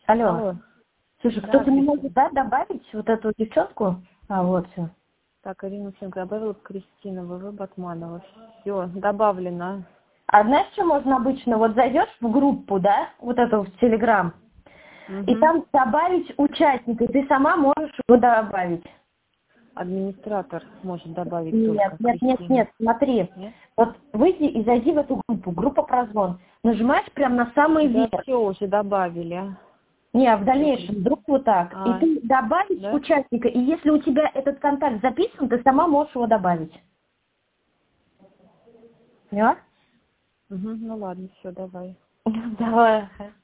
Алло. Алло. Слушай, кто-то не может, да, добавить вот эту девчонку? А, вот все. Так, Ирина Усенко добавила, Кристина ВВ Батманова. Все, добавлено. А знаешь, что можно обычно? Вот зайдешь в группу, да, вот эту в Телеграм, и там добавить участника, и ты сама можешь его добавить. Администратор может добавить Нет, только. нет, смотри. Нет? Вот выйди и зайди в эту группу, группа прозвон. Нажимаешь прям на самый Да, верх. все уже добавили. Не, а в дальнейшем вдруг вот так. И А, ты добавишь да? участника, и если у тебя этот контакт записан, ты сама можешь его добавить. Поняла? Ну ладно, все, давай. Давай.